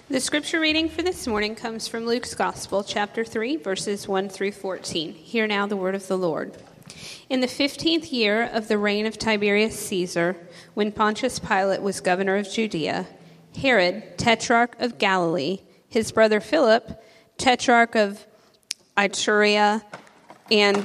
The scripture reading for this morning comes from Luke's Gospel, chapter 3, verses 1 through 14. Hear now the word of the Lord. In the 15th year of the reign of Tiberius Caesar, when Pontius Pilate was governor of Judea, Herod, tetrarch of Galilee, his brother Philip, tetrarch of Iturea, and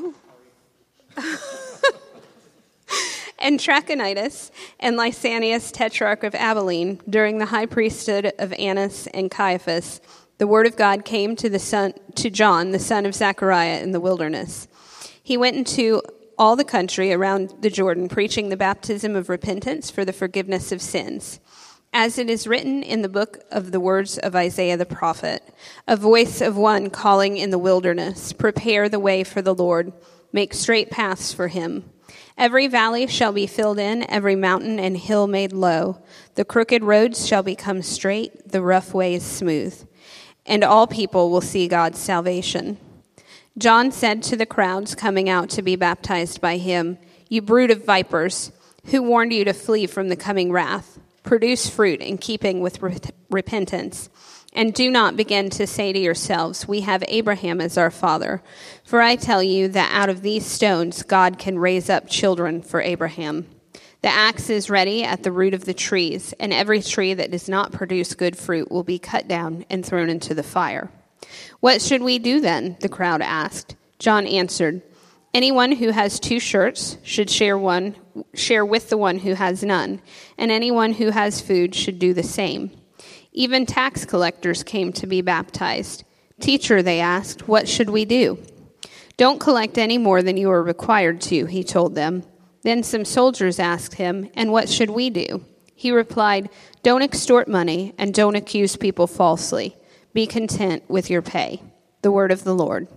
Trachonitis, and Lysanias, tetrarch of Abilene, during the high priesthood of Annas and Caiaphas, the word of God came to John, the son of Zechariah, in the wilderness. He went into all the country around the Jordan, preaching the baptism of repentance for the forgiveness of sins. As it is written in the book of the words of Isaiah the prophet, a voice of one calling in the wilderness, prepare the way for the Lord, make straight paths for him. Every valley shall be filled in, every mountain and hill made low. The crooked roads shall become straight, the rough ways smooth. And all people will see God's salvation. John said to the crowds coming out to be baptized by him, "You brood of vipers, who warned you to flee from the coming wrath? Produce fruit in keeping with repentance. And do not begin to say to yourselves, 'We have Abraham as our father.' For I tell you that out of these stones God can raise up children for Abraham. The axe is ready at the root of the trees, and every tree that does not produce good fruit will be cut down and thrown into the fire." "What should we do then?" the crowd asked. John answered, "Anyone who has 2 shirts should share with the one who has none, and anyone who has food should do the same." Even tax collectors came to be baptized. "Teacher," they asked, "what should we do?" "Don't collect any more than you are required to," he told them. Then some soldiers asked him, "And what should we do?" He replied, "Don't extort money and don't accuse people falsely. Be content with your pay." The word of the Lord.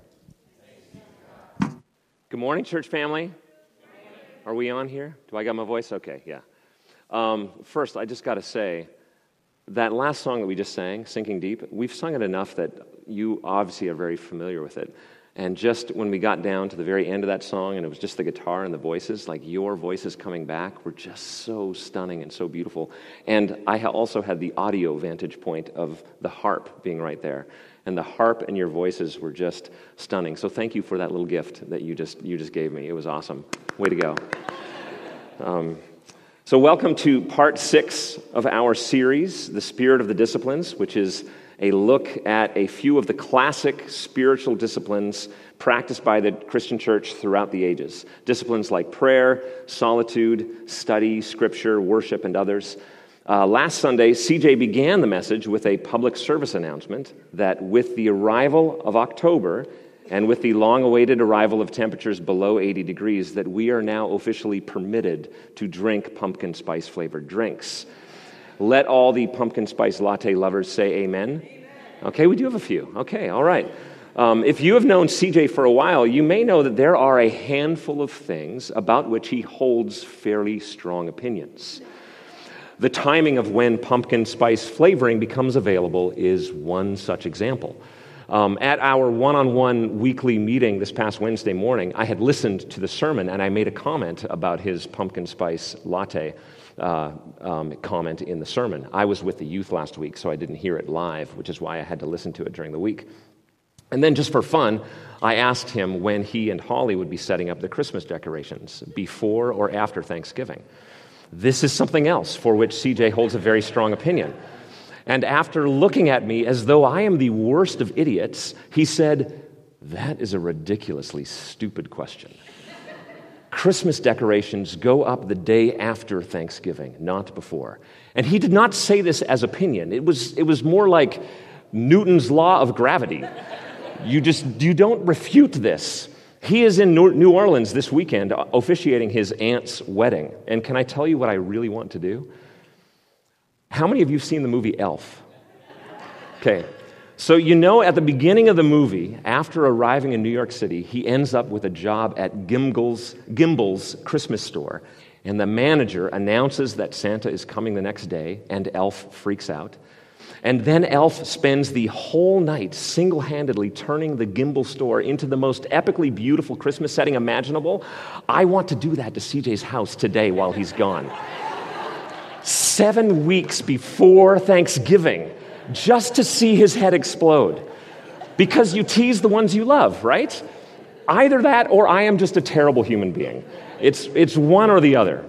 Good morning, church family. Are we on here? Do I got my voice? Okay, yeah. First, I just got to say, that last song that we just sang, Sinking Deep, we've sung it enough that you obviously are very familiar with it. And just when we got down to the very end of that song, and it was just the guitar and the voices, like your voices coming back were just so stunning and so beautiful. And I also had the audio vantage point of the harp being right there. And the harp and your voices were just stunning. So thank you for that little gift that you just gave me. It was awesome. Way to go. So welcome to part 6 of our series, The Spirit of the Disciplines, which is a look at a few of the classic spiritual disciplines practiced by the Christian church throughout the ages. Disciplines like prayer, solitude, study, scripture, worship, and others. Last Sunday, CJ began the message with a public service announcement that with the arrival of October and with the long-awaited arrival of temperatures below 80 degrees, that we are now officially permitted to drink pumpkin spice-flavored drinks. Let all the pumpkin spice latte lovers say amen. Okay, we do have a few. Okay, all right. If you have known CJ for a while, you may know that there are a handful of things about which he holds fairly strong opinions. The timing of when pumpkin spice flavoring becomes available is one such example. At our one-on-one weekly meeting this past Wednesday morning, I had listened to the sermon and I made a comment about his pumpkin spice latte comment in the sermon. I was with the youth last week, so I didn't hear it live, which is why I had to listen to it during the week. And then just for fun, I asked him when he and Holly would be setting up the Christmas decorations, before or after Thanksgiving. This is something else for which CJ holds a very strong opinion. And after looking at me as though I am the worst of idiots, he said, "That is a ridiculously stupid question. Christmas decorations go up the day after Thanksgiving, not before." And he did not say this as opinion. It was more like Newton's law of gravity. You don't refute this. He is in New Orleans this weekend officiating his aunt's wedding. And can I tell you what I really want to do? How many of you have seen the movie Elf? Okay, so you know at the beginning of the movie, after arriving in New York City, he ends up with a job at Gimbel's Christmas store. And the manager announces that Santa is coming the next day, and Elf freaks out. And then Elf spends the whole night single-handedly turning the Gimbel store into the most epically beautiful Christmas setting imaginable. I want to do that to CJ's house today while he's gone. 7 weeks before Thanksgiving, just to see his head explode. Because you tease the ones you love, right? Either that or I am just a terrible human being. It's one or the other.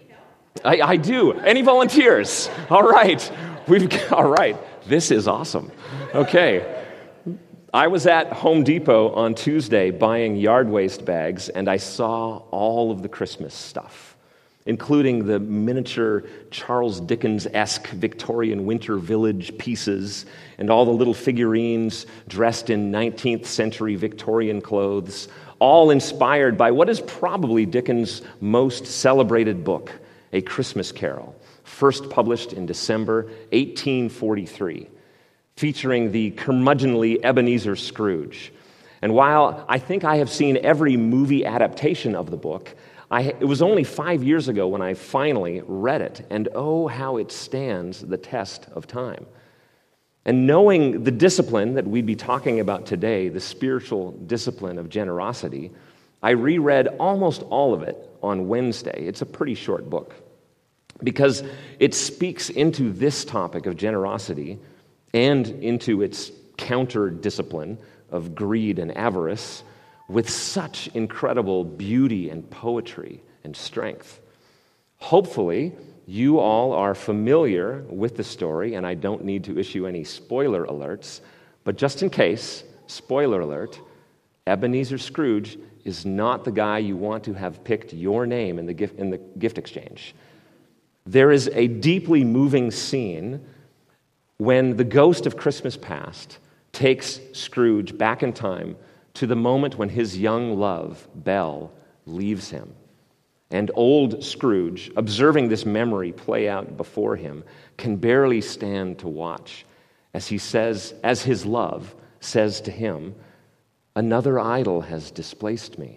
I do. Any volunteers? All right. All right. This is awesome. Okay. I was at Home Depot on Tuesday buying yard waste bags, and I saw all of the Christmas stuff, including the miniature Charles Dickens-esque Victorian winter village pieces and all the little figurines dressed in 19th century Victorian clothes, all inspired by what is probably Dickens' most celebrated book, A Christmas Carol, first published in December 1843. Featuring the curmudgeonly Ebenezer Scrooge. And while I think I have seen every movie adaptation of the book, it was only 5 years ago when I finally read it, and oh, how it stands the test of time. And knowing the discipline that we'd be talking about today, the spiritual discipline of generosity, I reread almost all of it on Wednesday. It's a pretty short book, because it speaks into this topic of generosity and into its counter-discipline of greed and avarice with such incredible beauty and poetry and strength. Hopefully, you all are familiar with the story, and I don't need to issue any spoiler alerts, but just in case, spoiler alert, Ebenezer Scrooge is not the guy you want to have picked your name in the gift exchange. There is a deeply moving scene when the ghost of Christmas past takes Scrooge back in time to the moment when his young love, Belle, leaves him. And old Scrooge, observing this memory play out before him, can barely stand to watch as his love says to him, "Another idol has displaced me.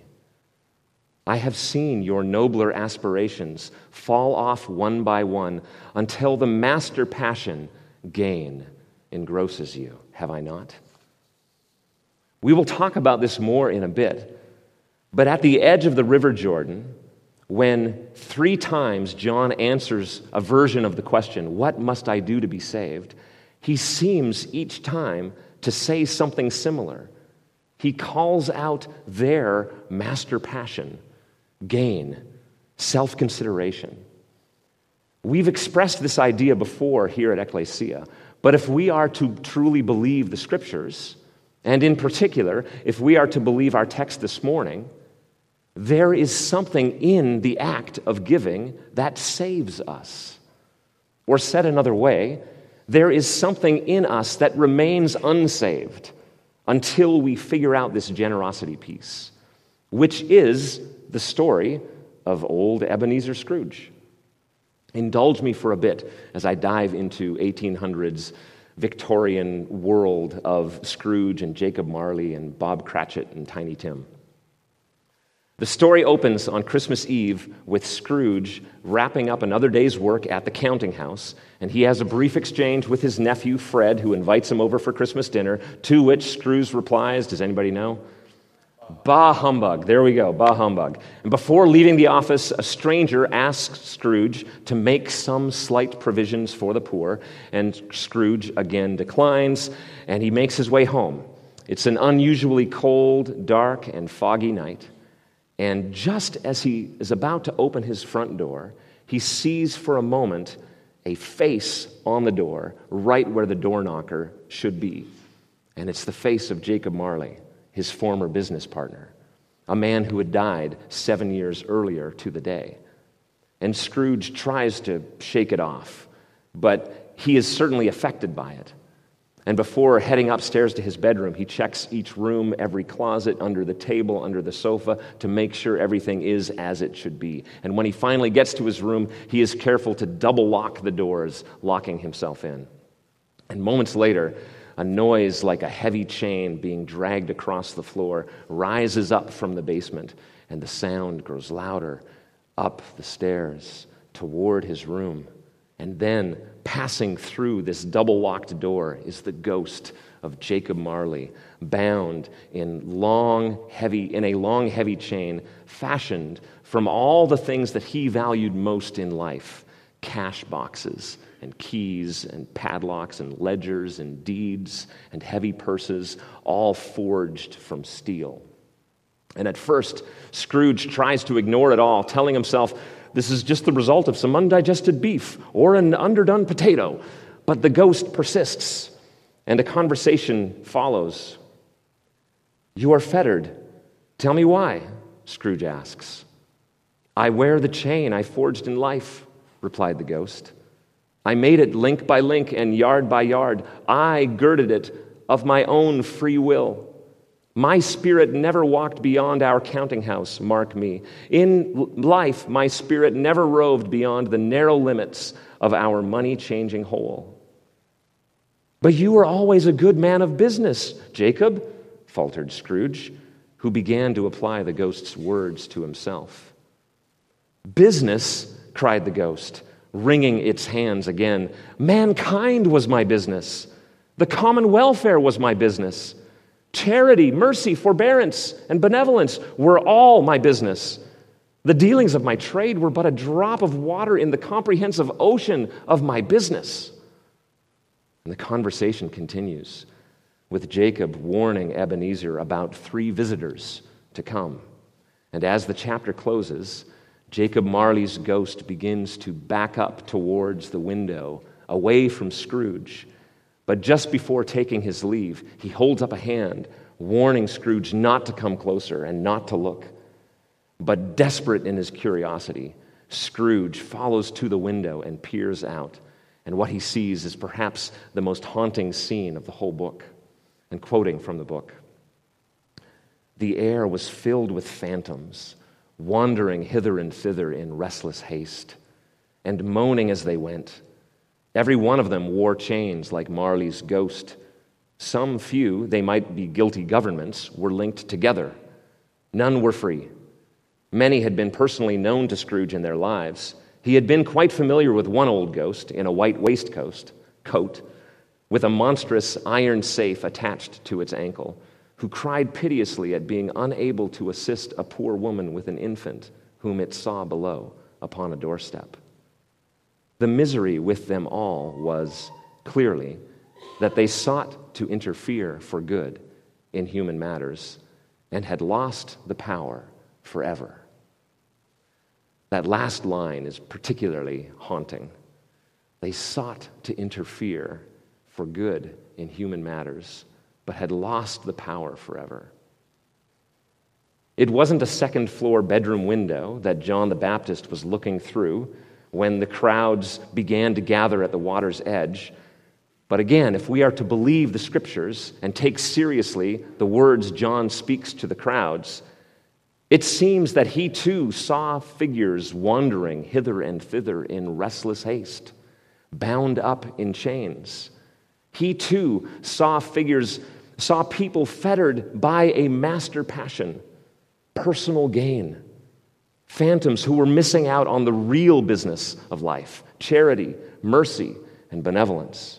I have seen your nobler aspirations fall off one by one until the master passion, gain, engrosses you, have I not?" We will talk about this more in a bit, but at the edge of the River Jordan, when 3 times John answers a version of the question, "What must I do to be saved?" he seems each time to say something similar. He calls out their master passion, gain, self-consideration. We've expressed this idea before here at Ecclesia, but if we are to truly believe the Scriptures, and in particular, if we are to believe our text this morning, there is something in the act of giving that saves us. Or said another way, there is something in us that remains unsaved until we figure out this generosity piece, which is the story of old Ebenezer Scrooge. Indulge me for a bit as I dive into 1800s Victorian world of Scrooge and Jacob Marley and Bob Cratchit and Tiny Tim. The story opens on Christmas Eve with Scrooge wrapping up another day's work at the counting house, and he has a brief exchange with his nephew Fred, who invites him over for Christmas dinner, to which Scrooge replies, does anybody know? Bah humbug. There we go, bah humbug. And before leaving the office, a stranger asks Scrooge to make some slight provisions for the poor, and Scrooge again declines, and he makes his way home. It's an unusually cold, dark, and foggy night, and just as he is about to open his front door, he sees for a moment a face on the door, right where the door knocker should be. And it's the face of Jacob Marley, his former business partner, a man who had died 7 years earlier to the day. And Scrooge tries to shake it off, but he is certainly affected by it. And before heading upstairs to his bedroom, he checks each room, every closet, under the table, under the sofa, to make sure everything is as it should be. And when he finally gets to his room, he is careful to double lock the doors, locking himself in. And moments later, a noise like a heavy chain being dragged across the floor rises up from the basement, and the sound grows louder up the stairs toward his room. And then, passing through this double-locked door is the ghost of Jacob Marley, bound in a long, heavy chain, fashioned from all the things that he valued most in life, cash boxes and keys and padlocks and ledgers and deeds and heavy purses, all forged from steel. And at first, Scrooge tries to ignore it all, telling himself this is just the result of some undigested beef or an underdone potato. But the ghost persists, and a conversation follows. "You are fettered. Tell me why?" Scrooge asks. "I wear the chain I forged in life," replied the ghost. "I made it link by link and yard by yard. I girded it of my own free will. My spirit never walked beyond our counting house, mark me. In life, my spirit never roved beyond the narrow limits of our money-changing hole." "But you were always a good man of business, Jacob," faltered Scrooge, who began to apply the ghost's words to himself. "Business?" cried the ghost, wringing its hands again. "Mankind was my business. The common welfare was my business. Charity, mercy, forbearance, and benevolence were all my business. The dealings of my trade were but a drop of water in the comprehensive ocean of my business." And the conversation continues, with Jacob warning Ebenezer about 3 visitors to come. And as the chapter closes, Jacob Marley's ghost begins to back up towards the window, away from Scrooge. But just before taking his leave, he holds up a hand, warning Scrooge not to come closer and not to look. But desperate in his curiosity, Scrooge follows to the window and peers out. And what he sees is perhaps the most haunting scene of the whole book. And quoting from the book, "The air was filled with phantoms, wandering hither and thither in restless haste, and moaning as they went. Every one of them wore chains like Marley's ghost. Some few, they might be guilty governments, were linked together. None were free. Many had been personally known to Scrooge in their lives. He had been quite familiar with one old ghost in a white waistcoat, with a monstrous iron safe attached to its ankle, who cried piteously at being unable to assist a poor woman with an infant whom it saw below upon a doorstep. The misery with them all was, clearly, that they sought to interfere for good in human matters and had lost the power forever." That last line is particularly haunting. They sought to interfere for good in human matters, but had lost the power forever. It wasn't a second-floor bedroom window that John the Baptist was looking through when the crowds began to gather at the water's edge. But again, if we are to believe the Scriptures and take seriously the words John speaks to the crowds, it seems that he too saw figures wandering hither and thither in restless haste, bound up in chains. He too saw people fettered by a master passion, personal gain, phantoms who were missing out on the real business of life, charity, mercy, and benevolence.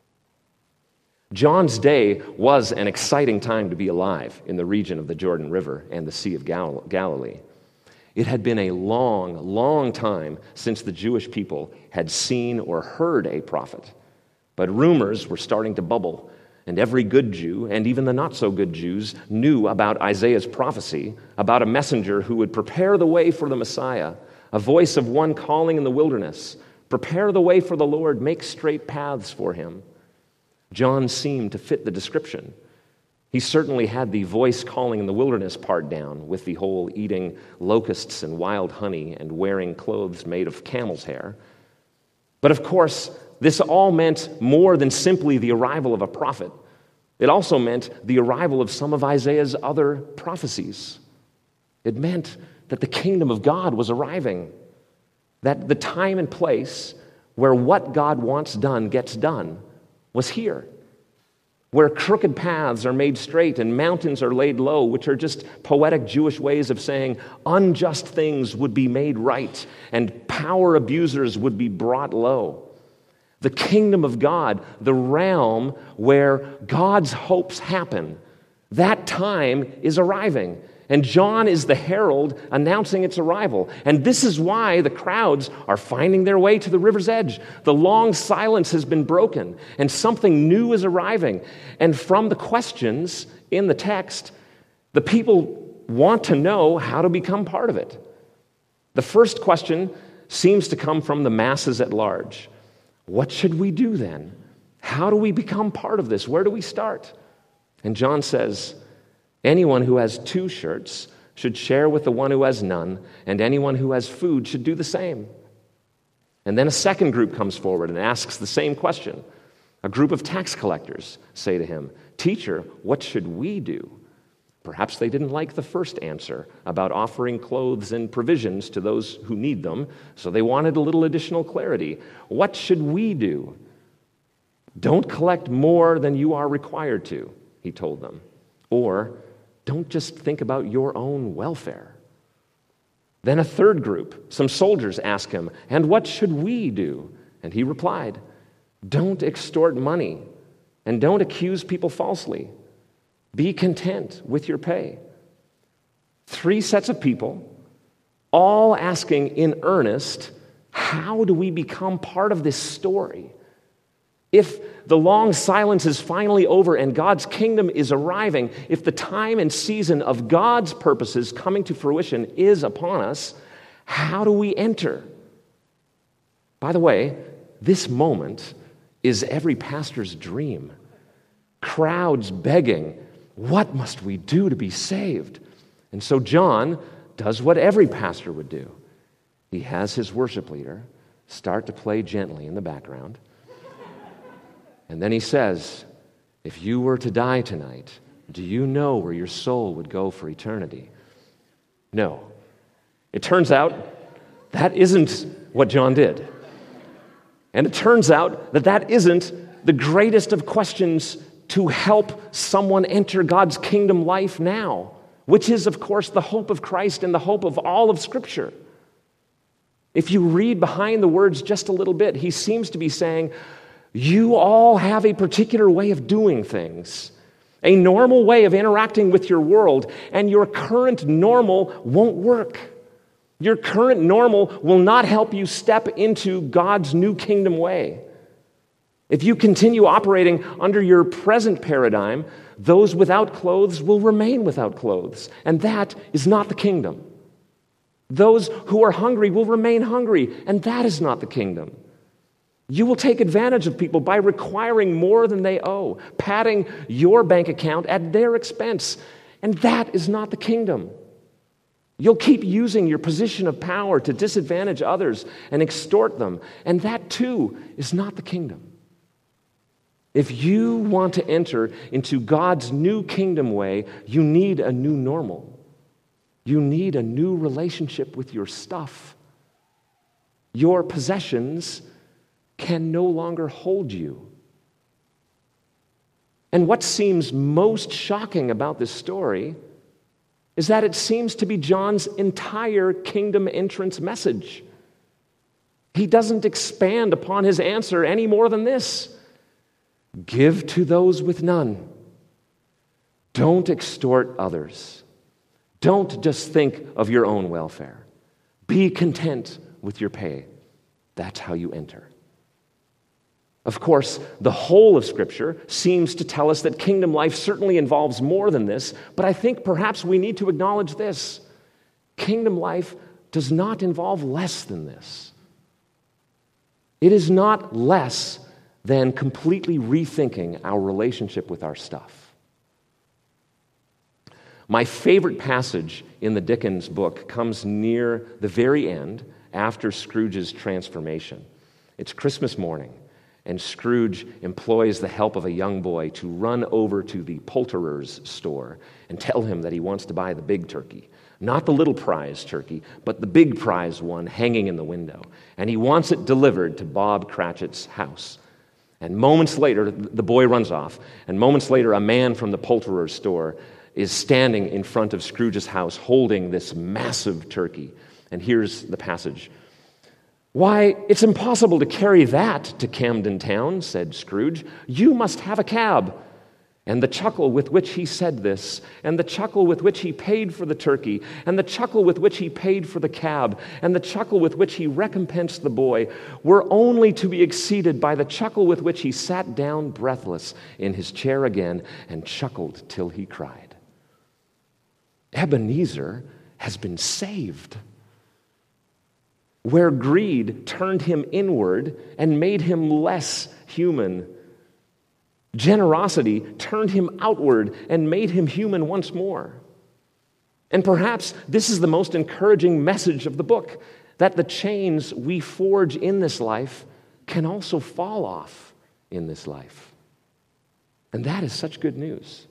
John's day was an exciting time to be alive in the region of the Jordan River and the Sea of Galilee. It had been a long, long time since the Jewish people had seen or heard a prophet. But rumors were starting to bubble, and every good Jew, and even the not-so-good Jews, knew about Isaiah's prophecy about a messenger who would prepare the way for the Messiah, a voice of one calling in the wilderness, "Prepare the way for the Lord, make straight paths for him." John seemed to fit the description. He certainly had the voice calling in the wilderness part down, with the whole eating locusts and wild honey and wearing clothes made of camel's hair. But of course, this all meant more than simply the arrival of a prophet. It also meant the arrival of some of Isaiah's other prophecies. It meant that the kingdom of God was arriving, that the time and place where what God wants done gets done was here, where crooked paths are made straight and mountains are laid low, which are just poetic Jewish ways of saying unjust things would be made right and power abusers would be brought low. The kingdom of God, the realm where God's hopes happen, that time is arriving. And John is the herald announcing its arrival. And this is why the crowds are finding their way to the river's edge. The long silence has been broken, and something new is arriving. And from the questions in the text, the people want to know how to become part of it. The first question seems to come from the masses at large. What should we do then? How do we become part of this? Where do we start? And John says, anyone who has 2 shirts should share with the one who has none, and anyone who has food should do the same. And then a second group comes forward and asks the same question. A group of tax collectors say to him, "Teacher, what should we do?" Perhaps they didn't like the first answer about offering clothes and provisions to those who need them, so they wanted a little additional clarity. What should we do? Don't collect more than you are required to, he told them. Or don't just think about your own welfare. Then a third group, some soldiers, ask him, "And what should we do?" And he replied, "Don't extort money, and don't accuse people falsely. Be content with your pay." 3 sets of people, all asking in earnest, how do we become part of this story? If the long silence is finally over and God's kingdom is arriving, if the time and season of God's purposes coming to fruition is upon us, how do we enter? By the way, this moment is every pastor's dream. Crowds begging, what must we do to be saved? And so John does what every pastor would do. He has his worship leader start to play gently in the background. And then he says, if you were to die tonight, do you know where your soul would go for eternity? No. It turns out that isn't what John did. And it turns out that that isn't the greatest of questions to help someone enter God's kingdom life now, which is, of course, the hope of Christ and the hope of all of Scripture. If you read behind the words just a little bit, he seems to be saying, you all have a particular way of doing things, a normal way of interacting with your world, and your current normal won't work. Your current normal will not help you step into God's new kingdom way. If you continue operating under your present paradigm, those without clothes will remain without clothes, and that is not the kingdom. Those who are hungry will remain hungry, and that is not the kingdom. You will take advantage of people by requiring more than they owe, padding your bank account at their expense, and that is not the kingdom. You'll keep using your position of power to disadvantage others and extort them, and that too is not the kingdom. If you want to enter into God's new kingdom way, you need a new normal. You need a new relationship with your stuff. Your possessions can no longer hold you. And what seems most shocking about this story is that it seems to be John's entire kingdom entrance message. He doesn't expand upon his answer any more than this. Give to those with none. Don't extort others. Don't just think of your own welfare. Be content with your pay. That's how you enter. Of course, the whole of Scripture seems to tell us that kingdom life certainly involves more than this, but I think perhaps we need to acknowledge this. Kingdom life does not involve less than this. It is not less than completely rethinking our relationship with our stuff. My favorite passage in the Dickens book comes near the very end, after Scrooge's transformation. It's Christmas morning, and Scrooge employs the help of a young boy to run over to the poulterer's store and tell him that he wants to buy the big turkey. Not the little prize turkey, but the big prize one hanging in the window. And he wants it delivered to Bob Cratchit's house. And moments later, the boy runs off, and moments later, a man from the poulterer's store is standing in front of Scrooge's house holding this massive turkey. And here's the passage. "Why, it's impossible to carry that to Camden Town," said Scrooge. "You must have a cab." and the chuckle with which he said this, and the chuckle with which he paid for the turkey, and the chuckle with which he paid for the cab, and the chuckle with which he recompensed the boy, were only to be exceeded by the chuckle with which he sat down breathless in his chair again and chuckled till he cried. Ebenezer has been saved. Where greed turned him inward and made him less human, generosity turned him outward and made him human once more. And perhaps this is the most encouraging message of the book, that the chains we forge in this life can also fall off in this life. And that is such good news.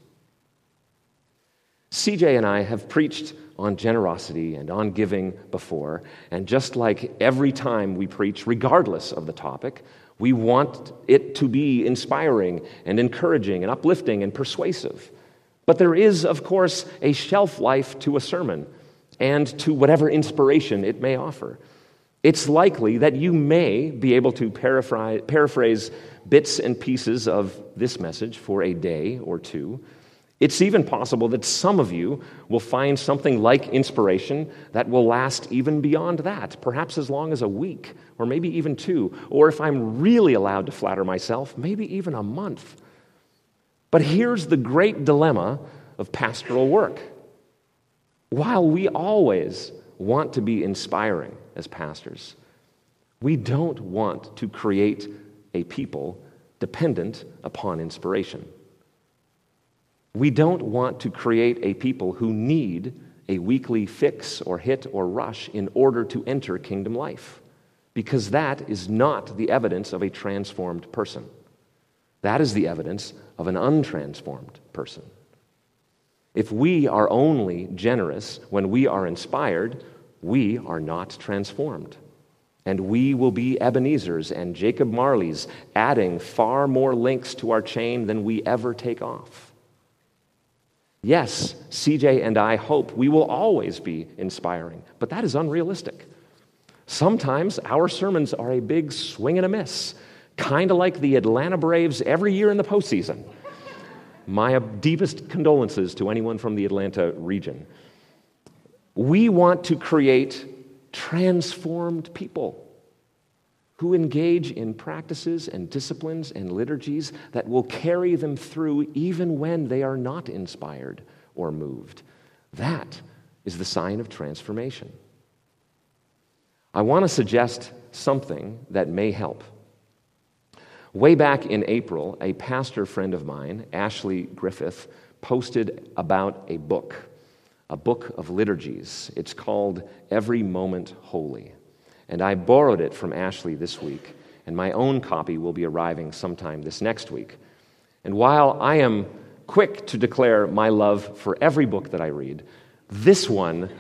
CJ and I have preached on generosity and on giving before, and just like every time we preach, regardless of the topic, we want it to be inspiring and encouraging and uplifting and persuasive. But there is, of course, a shelf life to a sermon and to whatever inspiration it may offer. It's likely that you may be able to paraphrase bits and pieces of this message for a day or two. It's even possible that some of you will find something like inspiration that will last even beyond that, perhaps as long as a week, or maybe even 2, or if I'm really allowed to flatter myself, maybe even a month. But here's the great dilemma of pastoral work. While we always want to be inspiring as pastors, we don't want to create a people dependent upon inspiration. We don't want to create a people who need a weekly fix or hit or rush in order to enter kingdom life, because that is not the evidence of a transformed person. That is the evidence of an untransformed person. If we are only generous when we are inspired, we are not transformed. And we will be Ebenezer's and Jacob Marley's, adding far more links to our chain than we ever take off. Yes, CJ and I hope we will always be inspiring, but that is unrealistic. Sometimes our sermons are a big swing and a miss, kind of like the Atlanta Braves every year in the postseason. My deepest condolences to anyone from the Atlanta region. We want to create transformed people who engage in practices and disciplines and liturgies that will carry them through even when they are not inspired or moved. That is the sign of transformation. I want to suggest something that may help. Way back in April, a pastor friend of mine, Ashley Griffith, posted about a book of liturgies. It's called Every Moment Holy. And I borrowed it from Ashley this week, and my own copy will be arriving sometime this next week. And while I am quick to declare my love for every book that I read, this one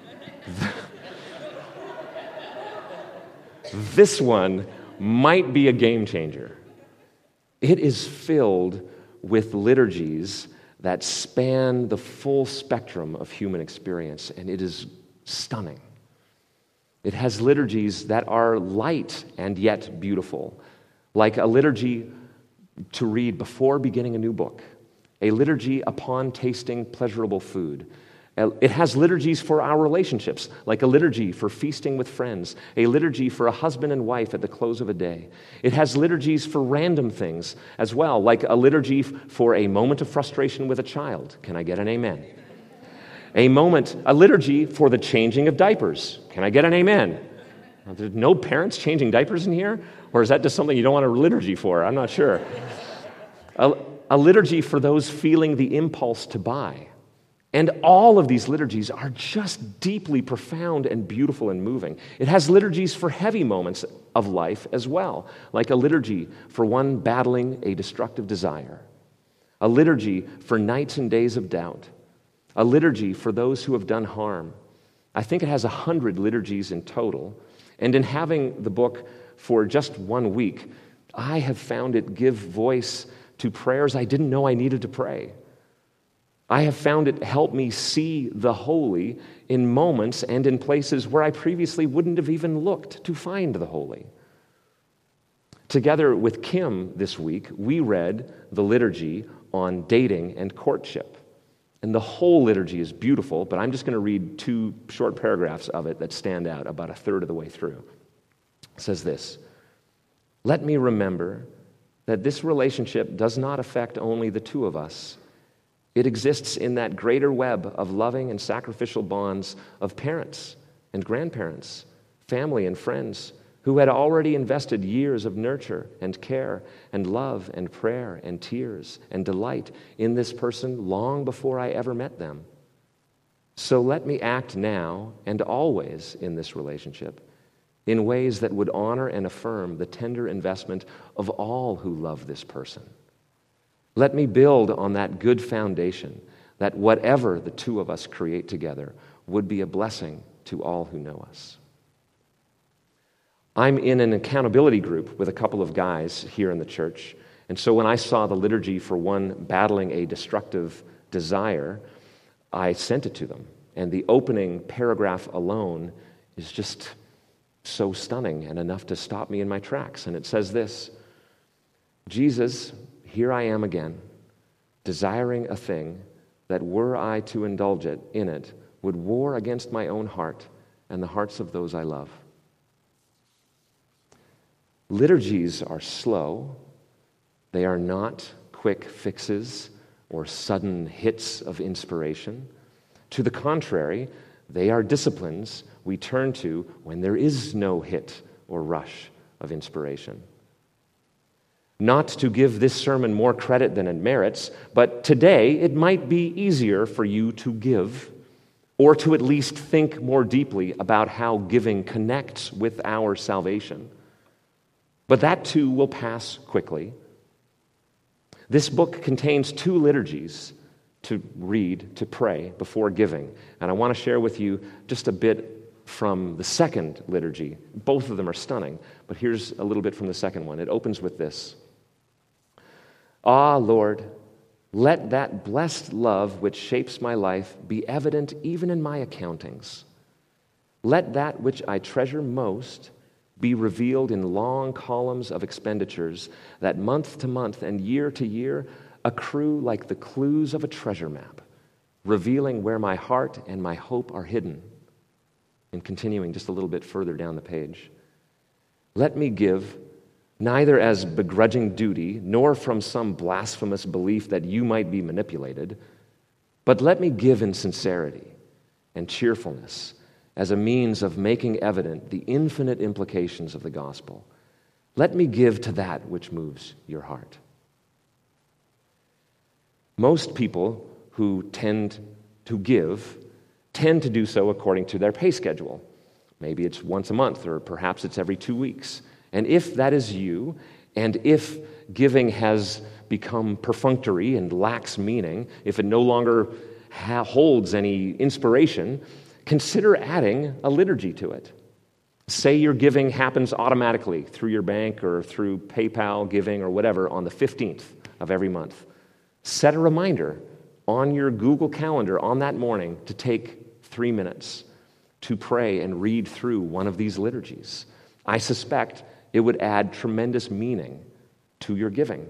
might be a game changer. It is filled with liturgies that span the full spectrum of human experience, and it is stunning. It has liturgies that are light and yet beautiful, like a liturgy to read before beginning a new book, a liturgy upon tasting pleasurable food. It has liturgies for our relationships, like a liturgy for feasting with friends, a liturgy for a husband and wife at the close of a day. It has liturgies for random things as well, like a liturgy for a moment of frustration with a child. Can I get an amen? A liturgy for the changing of diapers. Can I get an amen? There's no parents changing diapers in here? Or is that just something you don't want a liturgy for? I'm not sure. A liturgy for those feeling the impulse to buy. And all of these liturgies are just deeply profound and beautiful and moving. It has liturgies for heavy moments of life as well, like a liturgy for one battling a destructive desire, a liturgy for nights and days of doubt, a liturgy for those who have done harm. I think it has 100 liturgies in total, and in having the book for just 1 week, I have found it give voice to prayers I didn't know I needed to pray. I have found it help me see the holy in moments and in places where I previously wouldn't have even looked to find the holy. Together with Kim this week, we read the liturgy on dating and courtship. And the whole liturgy is beautiful, but I'm just going to read 2 short paragraphs of it that stand out about a third of the way through. It says this: "Let me remember that this relationship does not affect only the two of us. It exists in that greater web of loving and sacrificial bonds of parents and grandparents, family and friends, who had already invested years of nurture and care and love and prayer and tears and delight in this person long before I ever met them. So let me act now and always in this relationship in ways that would honor and affirm the tender investment of all who love this person. Let me build on that good foundation that whatever the two of us create together would be a blessing to all who know us." I'm in an accountability group with a couple of guys here in the church, and so when I saw the liturgy for one battling a destructive desire, I sent it to them. And the opening paragraph alone is just so stunning and enough to stop me in my tracks. And it says this: "Jesus, here I am again, desiring a thing that were I to indulge in it, would war against my own heart and the hearts of those I love." Liturgies are slow. They are not quick fixes or sudden hits of inspiration. To the contrary, they are disciplines we turn to when there is no hit or rush of inspiration. Not to give this sermon more credit than it merits, but today it might be easier for you to give, or to at least think more deeply about how giving connects with our salvation. But that too will pass quickly. This book contains 2 liturgies to read, to pray before giving. And I want to share with you just a bit from the second liturgy. Both of them are stunning, but here's a little bit from the second one. It opens with this: "Ah, Lord, let that blessed love which shapes my life be evident even in my accountings. Let that which I treasure most be revealed in long columns of expenditures that month to month and year to year accrue like the clues of a treasure map, revealing where my heart and my hope are hidden." And continuing just a little bit further down the page: "Let me give neither as begrudging duty nor from some blasphemous belief that you might be manipulated, but let me give in sincerity and cheerfulness as a means of making evident the infinite implications of the gospel. Let me give to that which moves your heart." Most people who tend to give tend to do so according to their pay schedule. Maybe it's once a month, or perhaps it's every 2 weeks. And if that is you, and if giving has become perfunctory and lacks meaning, if it no longer holds any inspiration, consider adding a liturgy to it. Say your giving happens automatically through your bank or through PayPal giving or whatever on the 15th of every month. Set a reminder on your Google Calendar on that morning to take 3 minutes to pray and read through one of these liturgies. I suspect it would add tremendous meaning to your giving.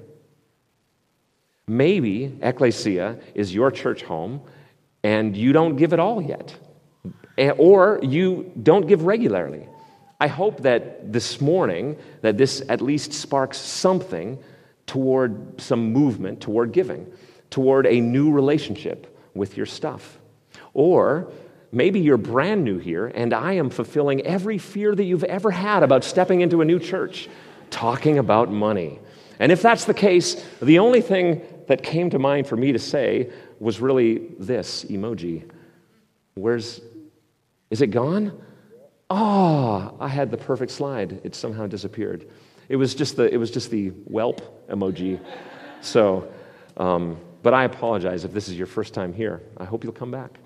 Maybe Ecclesia is your church home and you don't give at all yet, or you don't give regularly. I hope that this morning, that this at least sparks something toward some movement toward giving, toward a new relationship with your stuff. Or maybe you're brand new here, and I am fulfilling every fear that you've ever had about stepping into a new church, talking about money. And if that's the case, the only thing that came to mind for me to say was really this emoji. Is it gone? Oh, I had the perfect slide. It somehow disappeared. It was just the whelp emoji. So, but I apologize if this is your first time here. I hope you'll come back.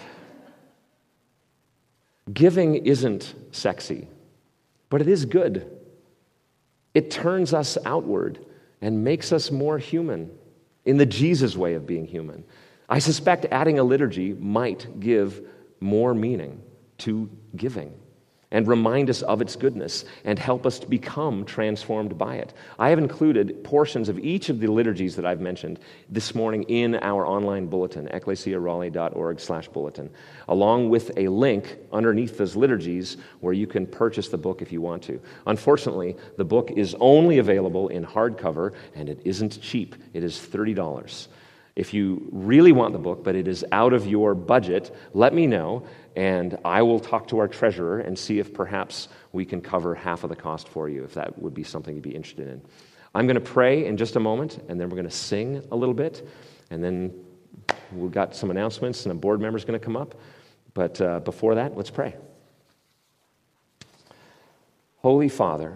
Giving isn't sexy, but it is good. It turns us outward and makes us more human in the Jesus way of being human. I suspect adding a liturgy might give more meaning to giving. and remind us of its goodness and help us to become transformed by it. I have included portions of each of the liturgies that I've mentioned this morning in our online bulletin, ecclesiaraleigh.org/bulletin, along with a link underneath those liturgies where you can purchase the book if you want to. Unfortunately, the book is only available in hardcover, and it isn't cheap. It is $30. If you really want the book, but it is out of your budget, let me know, and I will talk to our treasurer and see if perhaps we can cover half of the cost for you, if that would be something you'd be interested in. I'm going to pray in just a moment, and then we're going to sing a little bit, and then we've got some announcements, and a board member's going to come up. But before that, let's pray. Holy Father,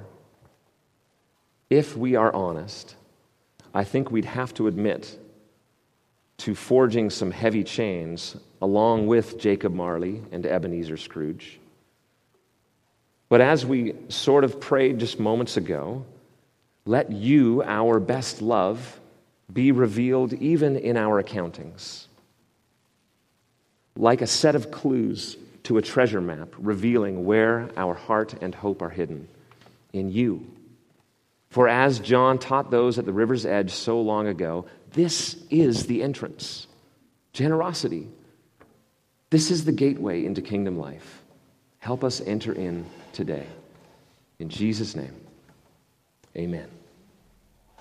if we are honest, I think we'd have to admit to forging some heavy chains along with Jacob Marley and Ebenezer Scrooge. But as we sort of prayed just moments ago, let you, our best love, be revealed even in our accountings. Like a set of clues to a treasure map revealing where our heart and hope are hidden, in you. For as John taught those at the river's edge so long ago, this is the entrance. Generosity. This is the gateway into kingdom life. Help us enter in today. In Jesus' name, amen.